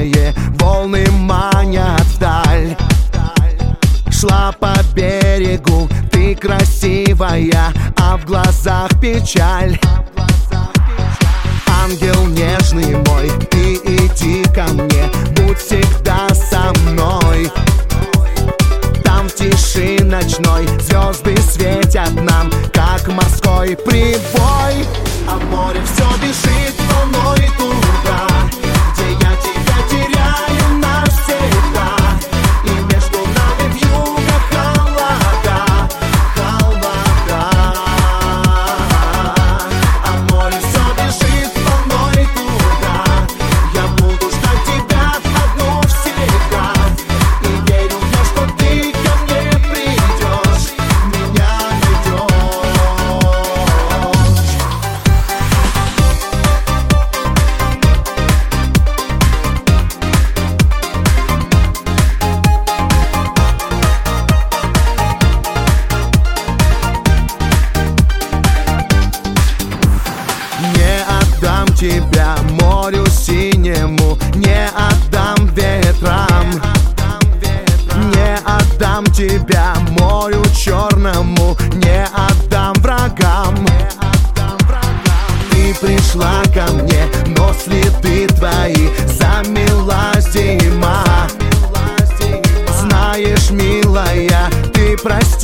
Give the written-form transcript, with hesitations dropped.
черные волны манят вдаль. Шла по берегу, ты красивая, а в глазах печаль. Ангел нежный мой, ты иди ко мне, будь всегда со мной. Там в тиши ночной звезды светят нам, как морской прибой. А море все бежит волной туда, где я тебя теряю навсегда. И между нами вьюга холода, холода. А море все бежит волной туда, я буду ждать тебя одну всегда. И верю я, что ты ко мне придешь, меня найдешь. Не отдам тебя морю синему, не отдам ветрам. Не отдам тебя морю черному, не отдам врагам. Ты пришла ко мне, но следы твои замела зима. Знаешь, милая, ты прости